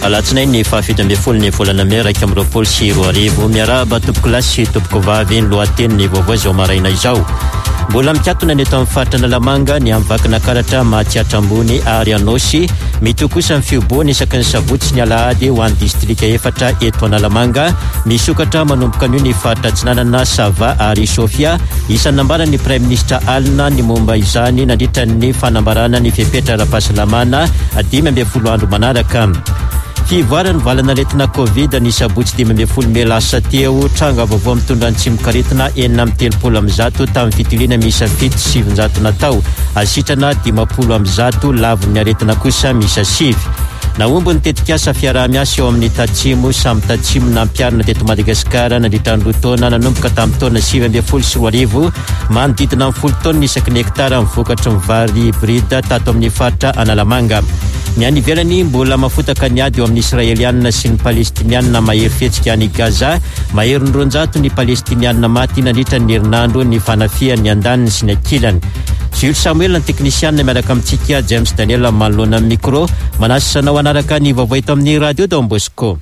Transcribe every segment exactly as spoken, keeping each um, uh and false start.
alatsinainy fahafito amby folo ny volana may raika amby roapolo sy roa arivo miarahaba tompoko lahy sy tompoko vavy ny lohateniny vaovao izao maraina izao. Mbola mikatona ny eto amin'ny faritra Analamanga ny amivakina karatra Mahatsiatra ambony ary Anosy mitokosa amin'ny fioboana isaky ny sabotsy ny alahady ho an'ny distrika efatra eto Analamanga misokatra manomboka an'io ny faritra Atsinanana, Sava ary Sofia. Isan'ny nambara ny Prime Ministre Alina ny momba izany nandritra ny fanambarana ny fepetra ara-pahasalamana dimy amby folo andro manaraka. Fivoarany valanaretina Covid ny sabotsy dimy amby folo may lasa teo tranga vaovao mitondra ny tsimokaritina enina amby telopolo amby zato tamin'ny fitiliana misa fito sy sivinjato natao asitrana dimapolo amby zato lavon'ny aretina kosa misa sivy. Naombo ny tetikasa fiaraha-miasa eo amin'ny tatsimo samy tatsimo nampiarina teto Madagasikara nandritra ny roa taona nanomboka tamin'ny taona sivy amby folo sy roa arivo manodidina amin'ny folo taona isaky ny hektara mivokatra ny vary hybride tato amin'ny faritra Analamanga. Ny any ivelany mbola mafotaka ny ady eo amin'ny Israelianina sy ny Palestinianina mahery fihetsika any Gaza. Mahery ny roanjato ny Palestinianina maty nandritra ny herinandro ny fanafiany andaniny sy ny ankilany. Jules Samuel ny teknisianina miaraka amintsika James Daniel manoloana amin'ny micro manasisanao anaraka ny vaovao eto amin'ny radio Don Bosco.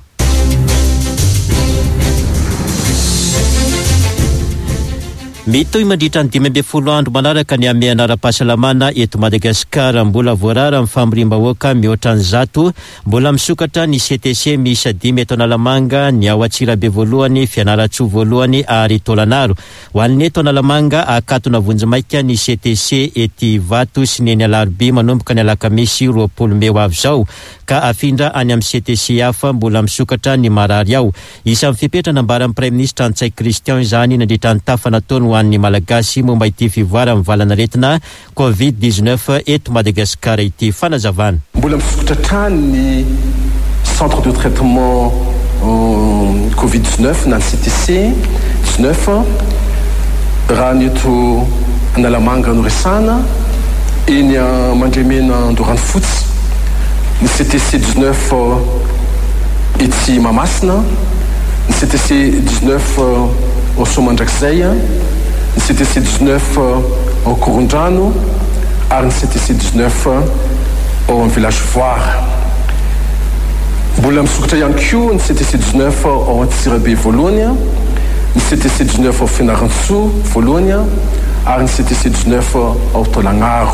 Mitoy mandritra ny dimy amby folo andro manaraka ny ame anara-pahasalamana eto Madagasikara mbola voarara amin'ny famoriam-bahoaka mihoatra ny zato. Mbola misokatra ny C T C miisa dimy eto Analamanga ny ao Atsirabe voalohany, Fianaratsoa voalohany ary Tolanaro. Ho an'ny eto Analamanga akatona Vonjimaika ny C T C ety Vato sy ny eny Alarobia manomboka ny alakamisy roapolo may ho avy zao ka afindra any amin'ny C T C hafa mbola misokatra ny marary ao. Isan'ny fipetra nambaran'ny Prime Ministre Antsay Christian izany nandritra ny tafa nataony ho an'ny malagasy momba ity fivoara amin'ny valanaretina Covid dix-neuf eto Madagasikara ity fanazavana. Mbola misokatra trany ny centre de traitement euh, Covid dix-neuf na C T C dix-neuf raha ny eto Analamanga no resana eny Mandremena Andorano fotsy. Ny C T C dix-neuf ety Mamasina, ny C T C dix-neuf ao Somandrakizay, ny C T C dix-neuf ao Korondrano ary ny C T C dix-neuf ao amin'ny village Voire. Mbola misokatra ihany koa ny C T C dix-neuf ao Antsirabe voalohany, ny C T C dix-neuf ao Fianarantsoa voalohany ary ny C T C dix-neuf ao Tolagnaro.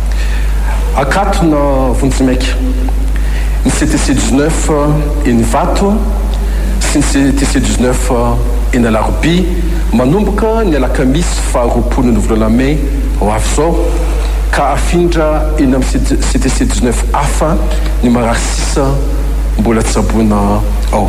Akatona Vonjimaika, ny C T C dix-neuf eny Vato sy ny C T C dix-neuf eny Alarobia manomboka ny alakamisy faharoapolo ny volana may ho avy zao ka afindra eny amin'ny C T C dix-neuf hafa ny marary sisa mbola tsy sabona ao.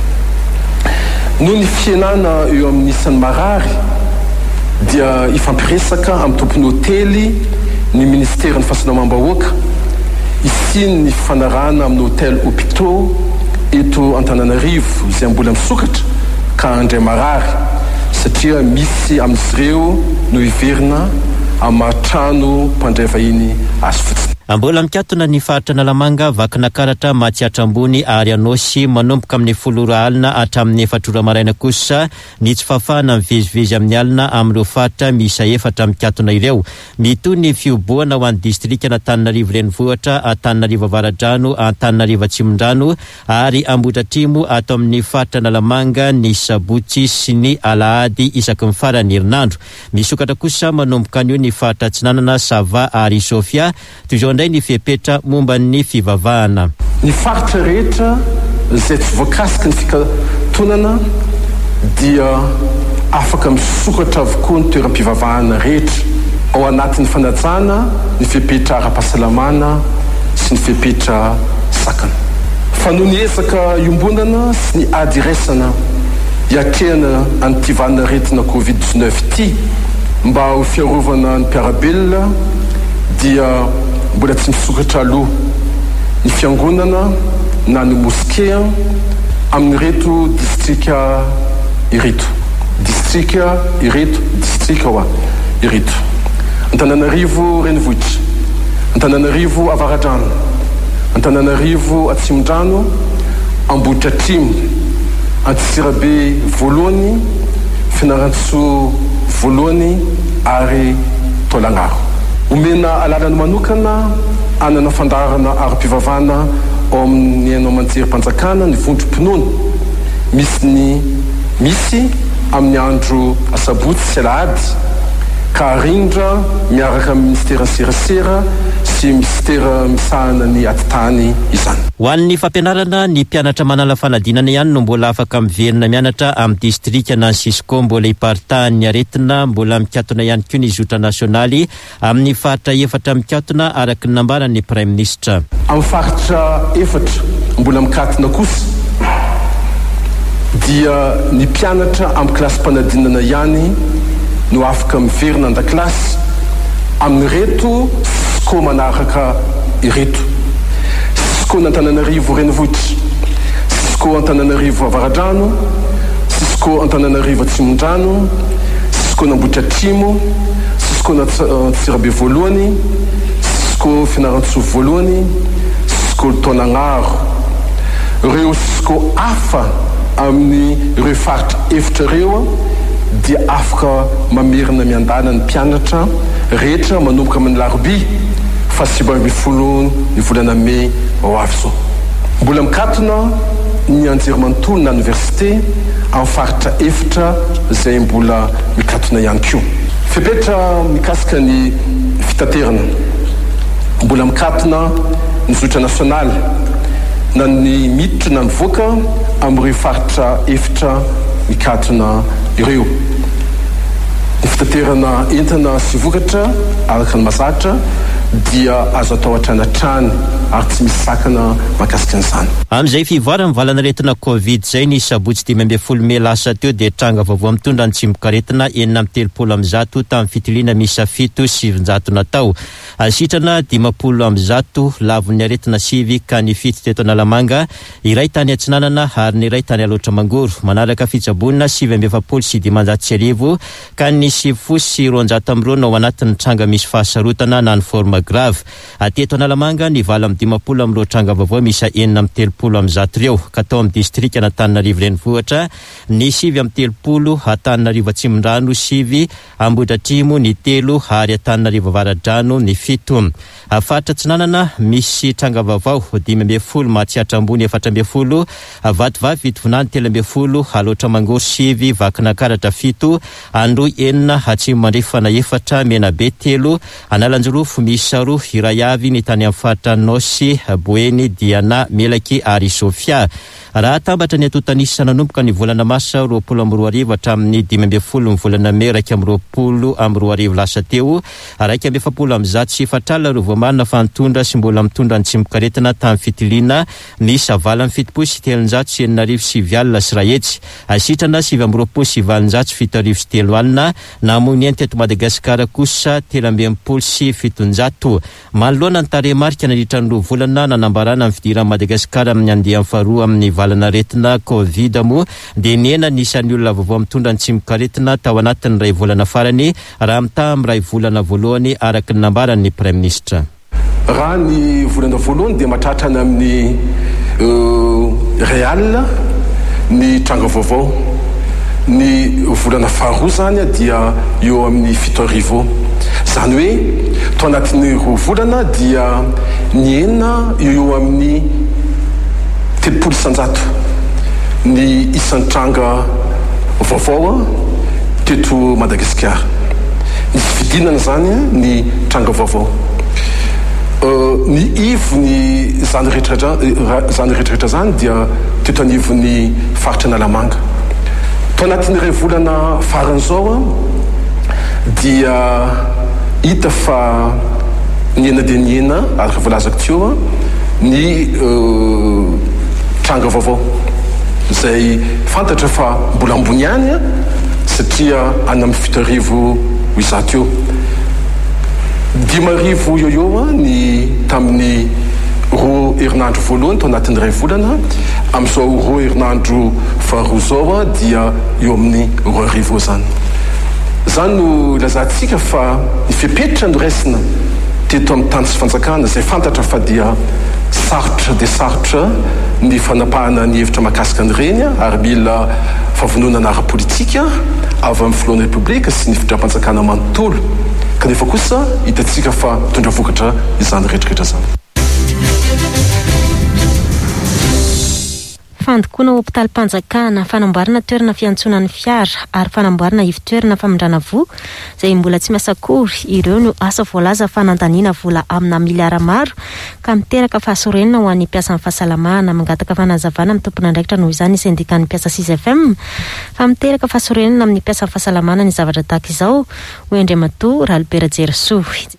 Noho ny fienana eo amin'ny isan'ny marary dia ifampiresaka amin'ny tompony hotely ny ministera ny fahasalamam-bahoaka isiny ny fanarana amin'ny hôtel hôpitaux eto Antananarivo izay mbola misokatra ka andray marary satria misy amin'izy ireo no iverina amin'ny trano mpandray vahiny azo fotsiny. Mbola mikatona ny faritra Analamanga vakina karatra Mahatsiatra ambony ary Anosy manomboka amin'ny folo ora alina hatramin'ny efatra ora maraina kosa ny tsy fafana mivezivezy amin'ny alina amin'ireo faritra miisa efatra mikatona ireo. Mitoy ny fioboana ho an'ny distrika Antananarivo renivohitra, Antananarivo avaradrano, Antananarivo atsimondrano ary Ambohidratrimo ato amin'ny faritra Analamanga ny sabotsy sy ny alahady isaky ny farany herinandro. Misokatra kosa manomboka an'io ny faritra Atsinanana, Sava ary Sofia. Tuzao ny fepetra momba ny fivavahana. Ny faritra rehetra izay tsy voakasiky ny fikatonana dia afaka misokatra avokoa ny toeram-pivavahana rehetra ao anatin'ny fanajana ny fepetra ara-pahasalamana sy ny fepetra sakana. Fa noho ny ezaka iombonana sy ny ady iraisana hiatrehana an'ity valanaretina Covid dix-neuf ity mba ho fiarovana ny mpiarabelona dia mbola tsy misokatra aloha ny fiangonana na ny moskea amin'ny reto distrika ireto distrika ireto distrika hoa ireto Antananarivo renivohitra, Antananarivo avaradrano, Antananarivo atsimondrano, Ambohidratrimo, Antsirabe voalohany, Fianarantsoa voalohany ary Tolagnaro. Omena alalany manokana anana fandarana ara-pivavahana ao amin'ny ianao manjerim-panjakana ny vondrom-pinoana misy ny misy amin'ny andro asabotsy sy alahady ka rindra miaraka amin'ny ministera serasera sy ministera misahana ny atitany izany. Ho an'ny fampianarana ny mpianatra manala fanadinana ihany no mbola afaka miverina mianatra amin'ny distrika na Sisco mbola hiparitahan'ny aretina mbola mikatona ihany koa ny zotra nasionaly amin'ny faritra efatra mikatona araka ny nambaran'ny Prime Ministre. Amin'ny faritra efatra mbola mikatona kosa dia ny mpianatra amin'ny kilasy mpanadinana ihany no afaka miverina an-dakilasy amin'ny reto Sisco manaraka ireto: Sisco Antananarivo renivohitra, Sisco Antananarivo avaradrano, Sisco Antananarivo atsimondrano, Sisco Nambotra Atrimo, Sisco Antsirabe voalohany, Sisco Fianaratsoa voalohany, Sisco Taonagnaro. Ireo Sisco hafa amin'ny ireo faritra efitra ireo dia afaka mamerina miandana ny mpianatra rehetra manomboka amin'ny larobia fa sivy amby folo ny volana May ho avy izao. Mbola mikatona ny anjerimanontolo na université amin'ny faritra efitra izay mbola mikatona ihany koa. Fepetra mikasika ny fitaterana mbola mikatona ny zotra nasionaly na ny miditra na nivoaka amin'ireo faritra efitra mikatona ireo. Ny fitaterana entana sy vokatra araka ny mazatra dia azo atao atranatrany ary tsy misy sakana mahakasika an'izany. Amin'izay fivoarana mivalana aretina Covid zay ny sabotsy dimy amby folo May lasa teo dia tranga vaovao mitondra ny tsimbokaretina enina amby telopolo amby zato tamin'ny fitiliana misa fito sivinjato natao. Asitrana dimapolo amby zato lavon'ny aretina sivy ka ny fito teto Analamanga, iray tany Atsinanana ary ny iray tany Alotra Mangoro. Manaraka fitsabonina sivy amby efapolo sy dimanjato sy arivo ka ny sivifolo sy roanjato amby roa ao anatin'ny tranga misy fahasarotana na ny forma grave. Ateto Analamanga ny valo amby dimapolo amby roa tranga vaovao misa enina amby telopolo amby zato ireo. Ka tao amin'ny distrika Antananarivo renivohitra ny sivy amby telopolo, Antananarivo Atsimondrano sivy, Ambodra Atrimo ny telo ary Antananarivo Avaradrano ny fito. Faritra Atsinanana misy tranga vaovao dimy amby folo, Mahatsiatra Ambony efatra amby folo, Vatovavy Vitovonany telo amby folo, Alotra Mangoro sivy, Vakinakaratra fito, Andro enina, Atsimo Mandrefana efatra, Menabe telo, Analanjorofo misy roa, iray avy ny tany amin'ny faritra Nosy, Boeny, Diana, Melaky ary Sofia. Raha tambatra ny atotanisy nanomboka ny volana Masa roapolo amby roa arivo hatramin'ny dimy amby folo ny volana May raika amby roapolo amby roa arivo lasa teo, raika amby efapolo amby zato sy efatrala ireo voamarina fa nitondra sy mbola mitondra ny tsimbokaretina tamin'ny fitiliana misy valo amby fitopolo sy telonjato sy enina arivo sivy alina sy ray hetsy. Asitrana sivy amby roapolo sy valonjato sy fito arivo sy telo alina. Namony eny teto Madagasikara kosa telo amby enimpolo sy fitonjato. Manoloana ny tarehimarika nandritra ny roa volana nanambarana amin'ny fidiran'i Madagasikara amin'ny andeha faharoa amin'ny valana aretina Covid moa dia niena nisan'ny olona vaovao mitondra ny tsimbokaretina tao anatin'ny ray volana farany raha mitaha amin'ny ray volana voalohany araka ny nambaran'ny Prime Ministre. Raha ny volana voalohany dia mahatratra ny amin'ny real ny tranga vaovao. Ny volana faharoa zany dia eo amin'ny fito arivo. Zany hoe tao anatin'ny roa volana dia ny enina eo amin'ny telopolo isanjato ny isan'ny tranga vaovao teto Madagasikara. Nisy fidinana zany ny tranga vaovao. Ny ivo ny zany rehetra zany rehetrarehetra zany dia teto anivo ny faritra Analamanga. Tao anatin'ny ray volana faran'izao dia hita fa ny ena dia ny ena araka voalazako teo ny tranga vaovao izay fantatra fa mbola ambony ihany satria any amin'ny fito arivo izato eo. Dimy arivo eo eo ny tamin'ny roa herinandro voalohany tao anatin'ny ray volana, amin'izao roa herinandro faharoa zao dia eo amin'ny roa arivo zany. Zany no ilazantsika fa ny fepetra no raisina teto amin'ny tany sy fanjakana izay fantatra fa dia sarotra dia sarotra ny fanapahana ny hevitra mahakasika an'ireny ary mila fahavononana ara-politika avy amin'ny filohan'ny repoblika sy ny fitondram-panjakana manontolo. Kanefa kosa hitantsika fa mitondra vokatra izany rehetrarehetra zany. Fandokoana hopitalim-panjakana, fanamboarana toerana fiantsonan'ny fiara ary fanamboarana ivon-toerana famindrana voa izay mbola tsy miasa akory. Ireo no asa voalaza fanandaniana vola amina miliara maro ka miteraka fahasorenina ho an'ny mpiasan'ny fahasalamana. Mangataka fanazavana amin'ny tompona andraikitra noho izany syndikan'ny mpiasa six F M fa miteraka fahasorenina amin'ny mpiasan'ny fahasalamana ny zavatra tahaka izao. Oendrematoa Ralbert Jersoa.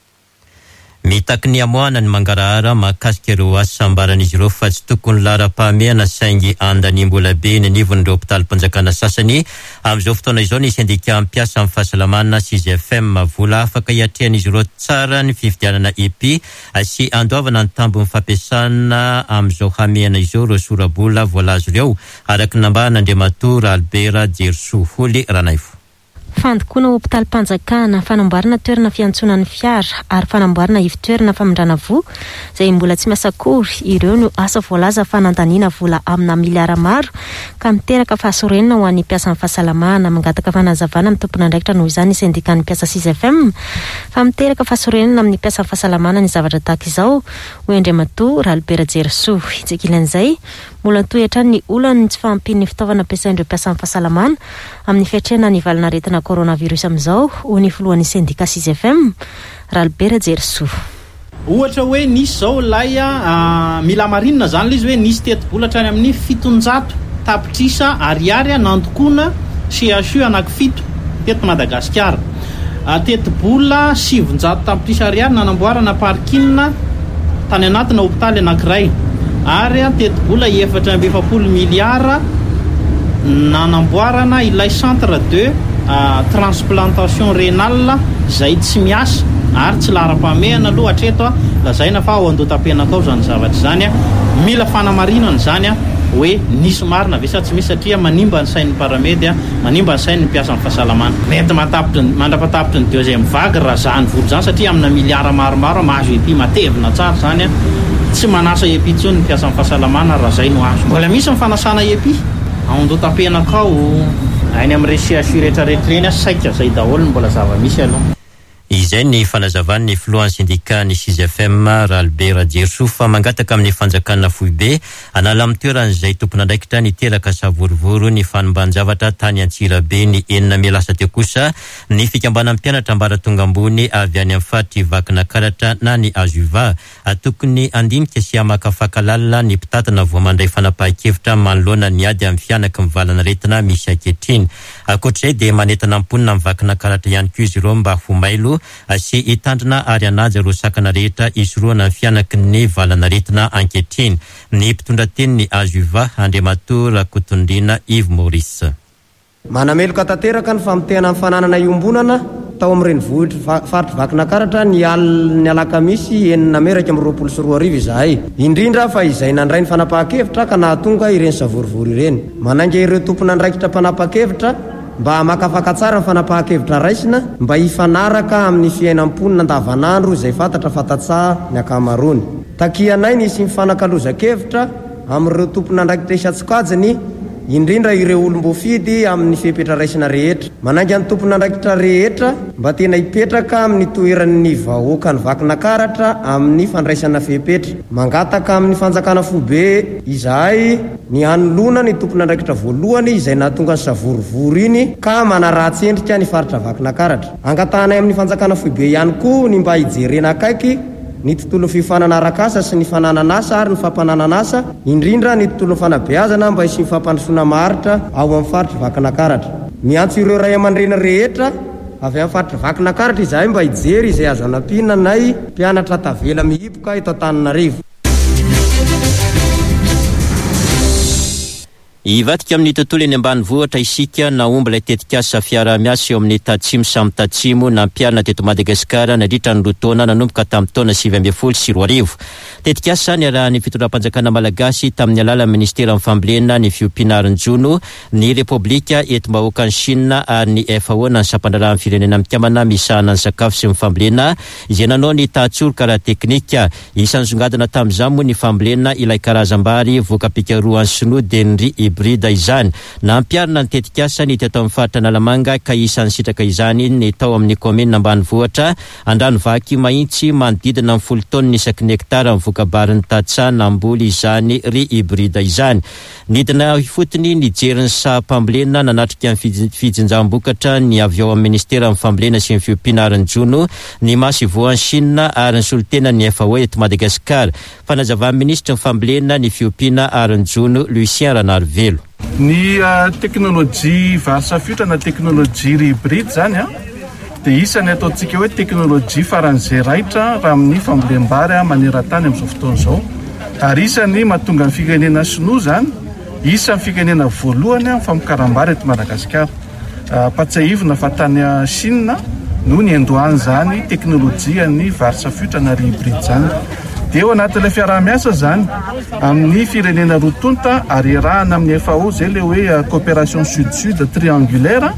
Mitaky ny amoana ny mangarahara mahakasika ireo asa ambaran'izy ireo fa tsy tokony lara-pahamehana saingy andany mbola be ny nivon'ireo hopitalim-panjakana sasany. Amin'izao fotoana izao ny sindika mpiasa amin'ny fahasalamana six F M vola afaka hiatrehan'izy ireo tsara ny fifidianana E P sy andoavana ny tambon'ny fampiasana amin'izao hamehana izao ireo sorabola voalazo ireo araka nambahana Andriamatora Albert Jersoa Holy Ranaivo. Fandokoana hopitalim-panjakana, fanamboarana toerana fiantsonan'ny fiara ary fanamboarana ivon-toerana famindrana voa izay mbola tsy miasa akory. Ireo no asa voalaza fanandaniana vola amina miliara maro ka miteraka fahasorenina ho an'ny mpiasan'ny fahasalamana. Mangataka fanazavana amin'ny tompona andraikitra noho izany syndikan'ny mpiasa six F M fa miteraka fahasorenina amin'ny mpiasan'ny fahasalamana ny zavatra tahaka izao. Oendrematoa Ralbert Jersoa. Itsekilan'izay mbola toetra ny olana tsy fahampian'ny fitaovana ampiasain'ireo mpiasan'ny fahasalamana amin'ny fiatrehana ny valina aretina coronavirus amin'izao. Ho ny filohan'ny sindika six F M Ralbert Jersoa. Ohatra hoe nisy zao lay uh, mila marinina zany l'izy hoe nisy teti-bola hatrany amin'ny fitonjato tapitrisa ariary nandokoana C H U anaky fito teto Madagasikara. Uh, teti-bola sivin-jato tapitrisa ariary nanamboarana parkina tany anatina hopitaly anankiray ary teti-bola efatra amby efapolo miliara nanamboarana ilay centre de uh, transplantation rénale izay tsy miasa ary tsy lara-pahamehana aloha hatreto lazaina fa ao andotam-penakao zany zavatra zany mila fanamarinana zany hoe nisy marina ve sa tsy misy satria manimba ny sain'ny paramedy manimba ny sain'ny mpiasa amin'ny fahasalamana. Mety matapitra mandrapatapitra ny deuxième vague raha zany volo zany satria amina miliara maromaro mahazo epi matevina tsara zany tsy manasa epi tsony ny mpiasa amin'ny fahasalamana raha zay no azo. Mbola misy mifanasana epi ao andotam-penakao any amin'ny C H U rehetrarehetra reny saika zay daholo mbola zava-misy aloha. Izay ny fanazavan'ny filohan'ny sindikany six F M Ralbert Jersoa fa mangataka amin'ny fanjakana Foibe anala amin'ny toeran'izay tompona andraikitra niteraka savorovoro ny fanomban-javatra tany Antsirabe ny enina may lasa teo kosa ny fikambanan'ny mpianatra ambaratonga ambony avy any amin'ny faritry vakina karatra na ny Azuva tokony andinika sy hamakafakalala ny mpitatana vao mandray fanapahan-kevitra manoloana ny ady amin'ny fianaka mivalana retina misy ankehitriny. Ankoatr'izay dia manentana amponina amin'ny vakina karatra ihany koa izy ireo mba ho mailo sy itandrina ary anaja ireo sakana rehetra isoroana ny fianaky ny valana retina ankehitriny. Ny mpitondra teny ny Azuva Andriamatora Kotondrina Yves Maurice. Manameloka tanteraka ny famotehana amin'ny fananana iombonana tao amin'ny renivohitra faritry vakina karatra ny al- ny alakamisy enina may raika amby roapolo sy roa arivo izahay. Indrindra fa izay nandray ny fanapahan-kevitra ka nahatonga ireny savorivory ireny. Manainga ireo tompona andraikitra fanapahan-kevitra mba makafaka tsara ny fanapahan-kevitra raisina mba hifanaraka amin'ny fiainam-ponina andavanandro izay fantatra fantatsaha ny akamaroany. Takianay nisy mifanakaloza-kevitra amin'ireo tompona andraikitra isan-tsokajiny indrindra ireo olom-bofidy amin'ny fipetra raisina rehetra. Manainga ny tompona andraikitra rehetra mba tena hipetraka amin'ny toeran'ny vahoaka ny vakina karatra amin'ny fandraisana fipetra. Mangataka amin'ny fanjakana Foibe izahay ny hanolona ny tompona andraikitra voalohany izay nahatonga ny savorivory iny ka manaratsendrika ny faritra vakina karatra. Angatanay amin'ny fanjakana Foibe ihany koa ny mba hijerena akaiky ny tontolo fifanana arakasa sy ny fanananasa ary ny fampanananasa indrindra ny tontolo fanabeazana mba hisy ny fampandrosoana maharitra ao amin'ny faritra vakina karatra. Miantso ireo ray aman-dreny rehetra avy amin'ny faritra vakina karatra izahay mba hijery izay azo anampina nay mpianatra tavela mihiboka eto Antananarivo. Ivatika amin'ny tontolo eny ambanivohitra isika naomba ilay tetikasa fiara-miasa eo amin'ny tatsimo samy tatsimo na mpiarina teto Madagasikara nandritra ny roa taona nanomboka tamin'ny taona sivy ambin'ny folo sy roa arivo. Tetikasa ny arahan'ny fitondram-panjakana malagasy tamin'ny alala ministera amin'ny fambolena ny fiompianarin-jono ny Repoblika eto-bahoaka ny Chine ary ny F A O na ny sampandrarahany firenena mikamana misahana ny sakafo sy ny fambolena izay nanao ny tahatsoroka ara-teknika. Isan'ny songadina tamin'izany moa ny fambolena ilay karazam-bary voaka-pikaroan'ny sinoa Denri hybride izany na ampiarina ny tetikasa ny teto amin'ny faritra Analamanga ka isan'ny sitraka izany ny tao amin'ny komina ambanivohitra Andranovaky Mahitsy manodidina amin'ny folo taona isaky ny hektara amin'ny vokabarin'ny Tatsa namboly izany ry hybride izany. Nidina fotony ny jerin'ny saha-pambolena nanatrika amin'ny fijinjam-bokatra ny avy ao amin'ny ministera amin'ny fambolena sy ny fiompiana aron-jono ny masivoan'ny Chine ary ny solitena ny efa hoe eto Madagasikara. Fanazavan'ny ministra ny fambolena ny fiompiana aron-jono Lucien Ranarivelo. Ny uh, teknolojia vary safiota na teknolojia hybride zany a dia isany ataontsika hoe teknolojia faran'izay raitra raha amin'ny fambolem-bary maneran-tany amin'izao fotoana izao. Ary isany mahatonga ny firenena sinoa zany isan'ny firenena voalohany amin'ny famokaram-bary eto Madagasikara. Uh, Patsahivina fa tany Chine no ny endohany zany teknolojia ny vary safiota na hybride zany. Dia eo anatin'ilay fiaraha-miasa zany amin'ny firenena roa tonta ary erahana amin'ny F A O zay le hoe coopération sud-sud triangulaire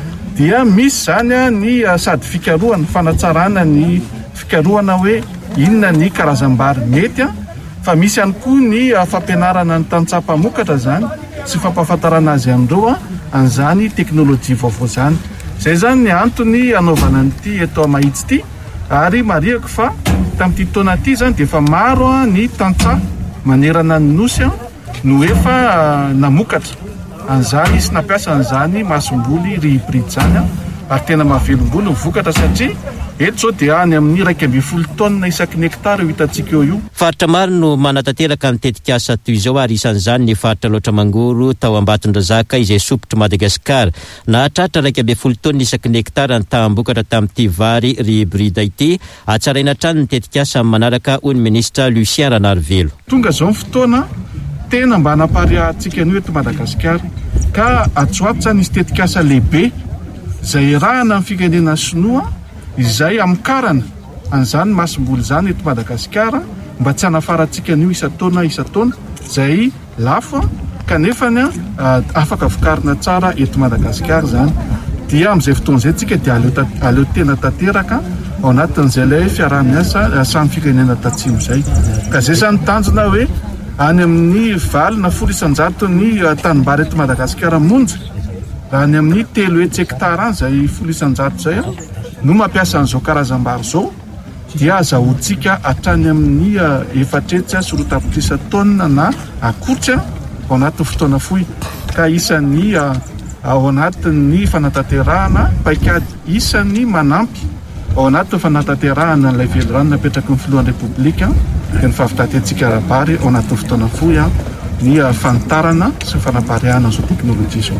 dia misy zany ny sady fikarohana fanatsarana ny fikarohana hoe inona ny karazam-bary mety fa misy ihany koa ny fampianarana ny tantsaha-mpamokatra zany sy fampahafantarana azy andreo an'izany teknolojia vaovao zany. Zay zany ny antony anaovana an'ity eto Mahitsy ity ary mariako fa tamin'ity taona ity zany dia efa maro ny tantsaha manerana ny nosy no efa namokatra an'izany sy nampiasa an'izany masomboly ry hybride zany ary tena mahavelom-bolo ny vokatra satria eto zao dia any amin'ny raika ambin'ny folo taona isaky ny hektara ho hitantsika eo io. Faritra maro no manatanteraka ny tetikasa toy izao ary isan'izany ny faritra loatra mangoro tao Ambatondrazaka izay sopitra Madagasikara. Nahatratra raika ambin'ny folo taona isaky ny hektara ny tambokatra tamin'ity vary ry hybride ity atsaraina trano ny tetikasa manaraka hoy ny ministra Lucien Ranarivelo. Tonga izao ny fotoana tena mba hanaparihantsika an'io eto Madagasikara ka atsoatsa nisy tetikasa lehibe izay rahana amin'ny firenena sinoa izay amokarana an'izany masomboly zany eto Madagasikara mba tsy hanafarantsika an'io isa-taona isa-taona izay lafo kanefany uh, afaka vokarina tsara eto Madagasikara zany. Dia amin'izay fotoana izay tsika dia aleo, aleo tena tanteraka ao anatin'izay ilay fiaraha-miasa samy firenena tatsimo izay. Ka izay zany tanjona hoe any amin'ny valo na folo isan-jato ny uh, tanimbary eto Madagasikara monja raha any amin'ny telo hetsy hektara any izay folo isan-jato izay no mampiasa an'izao karazam-bary zao dia azahoantsika hatrany amin'ny uh, efatretsy sy roa tapitrisa taona na akotra ao anatin'ny fotoana fohy. Ka isan'ny uh, ao anatin'ny fanatanterahana paikady isan'ny manampy ao anatin'ny fanatanterahana n'ilay velorano napetraky ny filohan'ny repoblika dia ny fahavitatentsika ara-bary ao anatin'ny fotoana fohy ny uh, fanitarana sy fanapariahana an'izao teknolojia izao.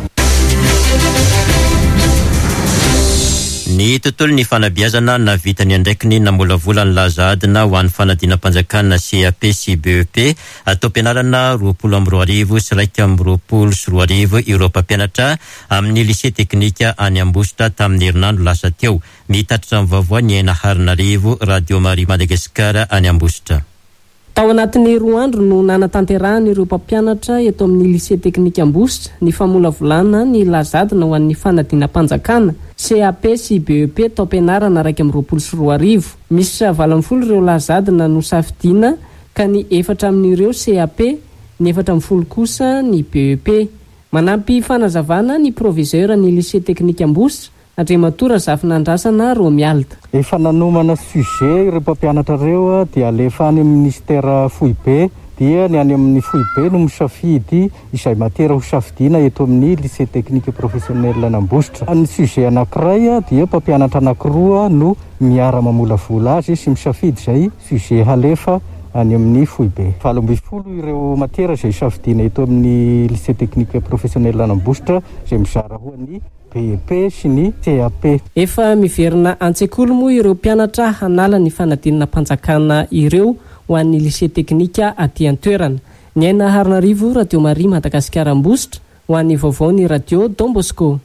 Ny tontolo ny fanabeazana na vitany andraikiny namolavola ny laza adina ho an'ny fanadinam-panjakana C A P sy B E P atao ampianarana roapolo amby roa arivo sy raika amby roapolo sy roa arivo ireo mpampianatra amin'ny lycée teknika any Ambositra tamin'ny herinandro lasa teo. Mitatitra amin'ny vaovao ny Aina Harinarivo Radio Maria Madagasikara any Ambositra. Tao anatin'ny roa andro no nanatanterahana ireo mpampianatra eto amin'ny lycée teknika Ambositra ny famolavolana ny lazadina ho an'ny fanadinam-panjakana C A P sy B E P tao ampianarana raika amby roapolo sy roa arivo. Misy valo amby folo ireo lazadina no safidiana ka ny efatra amin'ireo C A P, ny efatra amby folo kosa ny B E P. Manampy fanazavana ny proviseur ny lycée teknika Ambositra Andriamatora Zafinandrasana Romialda. Efa nanomana sujet ireo mpampianatra ireo dia alefa any amin'ny ministera fohy be dia ny any amin'ny fohy be no misafidy izay matera ho safidiana eto amin'ny lycée technique professionnel Ambositra. Ny sujet anankiray dia mpampianatra anankiroa no miara-mamolavola azy sy misafidy izay sujet halefa any amin'ny fohy be. Valo amby folo ireo matera izay safidiana eto amin'ny lycée technique professionnel Ambositra izay mizara ho ny B E P sy ny C A P. Efa miverina an-tsekoly moa ireo mpianatra hanala ny fanadinana mpanjakana ireo ho an'ny lycée teknika aty an-toerana. Ny Aina Harinarivo Radio Maria Madagasikara Ambositra ho an'ny vaovao ny radio Don Bosco.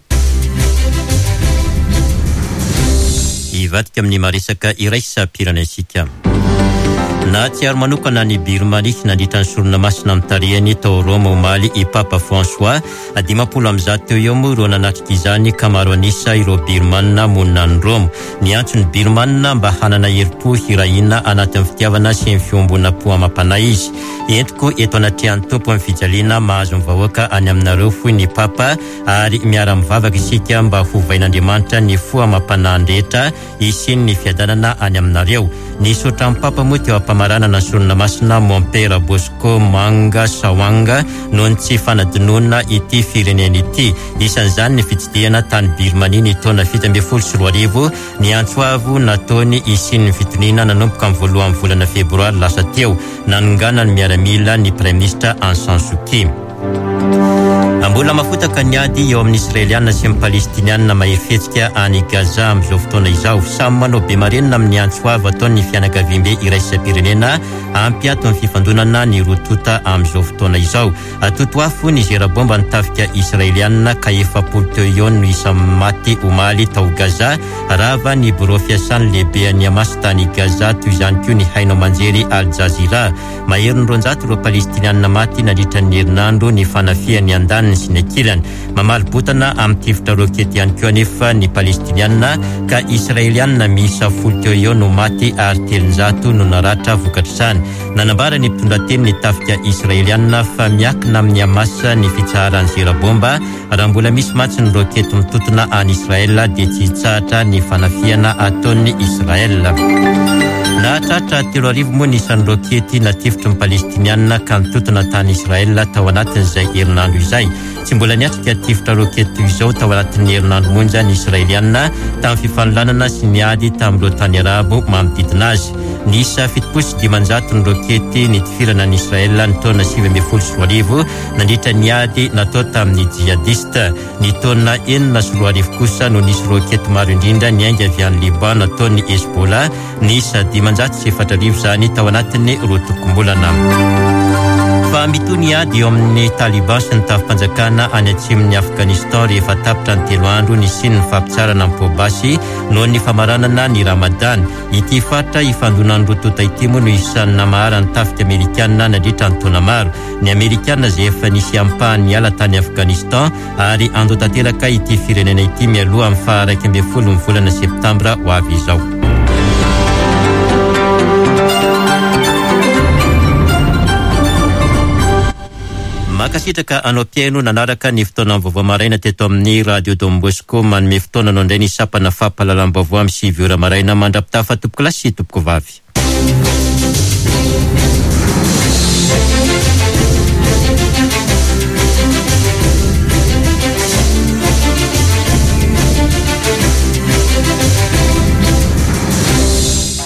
Ivadika amin'ny maresaka iray sampirana isika. na tsy ary manokana ny Birmanie nandritra ny solonamasina amin'ny tarehiny tao Roma omaly i Papa François dimampolo amby zato teo eo moa ireo nanatrika izany ka maro anisa ireo Birmana monina ny Roma. Ny antson'ny Birmana mba hanana herim-po hirahina anatin'ny fitiavana sy ny fiombona po amam-panahy izy. Entiko eto anatrehany topo amin'ny fijaliana mahazo ny vahoaka any aminareo foy ny Papa ary miara-mivavaka isika mba hovain'Andriamanitra ny fo amam-panahy rehetra isiny ny fiadanana any aminareo. Ny sotra amin'ny Papa moa teo ampamarana na solonamasina Mompera Bosco Manga Sawanga noho ny tsy fanadinoana ity firenena ity. Isan'izany ny fitsidihana tany Birmanie ny taona fito amby folo sy roa arivo ny antsoavo nataony isiny ny fitoniana nanomboka amin'ny voalohan'ny volana febroary lasa teo nanongana ny miaramila ny Prime Ministre Aung San Suu Kyi. Mbola mafotaka ny ady eo amin'ny Israeliana sy amin'ny Palestiniana mahefetsika any Gaza amin'izao fotoana izao. Samy manao be marenina amin'ny antsoavo ataon'ny fianakaviam-be iraisam-pirenena ampiato ny fifandonana ny rotota amin'izao fotoana izao. Totoafo ny zera-bomba nitafika Israeliana ka efapolo teo eo no isa maty omaly tao Gaza rava ny biro fiasan'ny lehibe any Hamas tany Gaza toy izany koa ny hainao manjery Al Jazeera. Mahery ny roanjato ireo Palestiniana maty nandritra ny herinandro ny fanafiany andaniny sy ny akilany. Mamaly botana amin'ny tifitra rokety ihany koa anefa ny Palestiniana ka Israeliana miisa folo teo eo no maty ary telonjato no naratra vokatr'izany. Nanambara ny mpitondra teny ny tafika Israeliana fa miakina amin'ny Hamas ny fitsaharany zera-bomba raha mbola misy matsy ny rokety mitotona any Israel dia tsy hitsahatra ny fanafiana ataon'ny Israel. Nahatratra telo arivo moa ny isan'ny rokety natifitry ny Palestiniana ka mitotona tany Israel tao anatin'izay herinandro izay. Tsy mbola niatrika tifitra rokety izao tao anatin'ny herinandro monja ny Israeliana tamin'ny fifanololana sy ny ady tamin'ireo tany arabo manodidina azy. Niisa fitopolo sy dimanjato ny rokety nitifirana ny Israel ny taona sivy amby folo sy roa arivo nandritra ny ady natao tamin'ny jihadista. Ny taona enina sy roa arivo kosa no nisy rokety maro indrindra niainga avy any Liban nataon'ny Hezbollah niisa dimanjato sy efatra arivo zany tao anatin'ny roa tokom-bolana. Fa mitony ady eo amin'ny Taliban sy ny tafi-panjakana any atsimon'ny Afghanistan rehefa tapitra ny telo andro ny siny ny fampitsarana ny pobasy noho ny famaranana ny Ramadan. Ity faritra ifandonan'ny rotota ity moa no isan'ny namahara ny tafika Amerikanina nandritra ny taona maro. Ny Amerikanina izay efa nisy ampahany ala tany Afghanistan ary andro tanteraka ity firenena ity mialoha amin'ny faha iraika amby folo ny volana septambra ho avy izao. Makasitraka anao piaino nanaraka ny fotoana vaovao maraina teto amin'ny Radio Don Bosco manome fotoana anao indray ny sapana fampahalalam-baovao amin'ny sivy ora maraina mandrapitafa tompoko lasy tompoko vavy.